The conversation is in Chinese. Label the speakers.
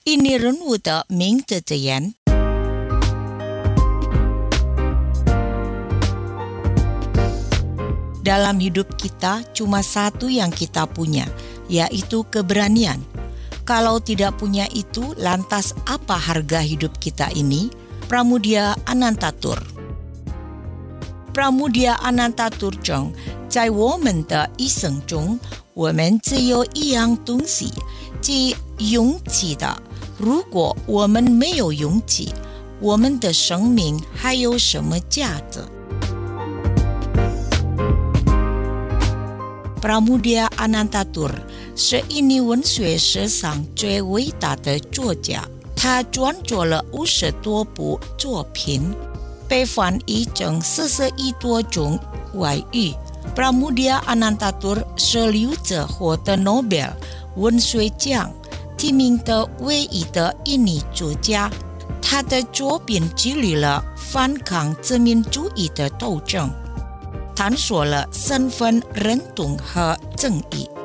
Speaker 1: Ini 人物的名字字眼。Dalam hidup kita cuma satu yang kita punya, yaitu keberanian. Kalau tidak punya itu, lantas apa harga hidup kita ini? Pramudia Anantatur。 Pramudia Anantatur 中，在我们的一生中，我们只有一样东西，即勇气的。如果我们没有勇气，我们的生命还有什么价值？ Pramudia Anantatur 是印尼文学史上最伟大的作家，他创作了50多部作品，被翻译成41多种外语。Pramudia Anantatur 是6次获得诺贝尔文学奖提名的唯一的印尼作家，他的作品激励了反抗殖民主义的斗争，探索了身份认同和正义。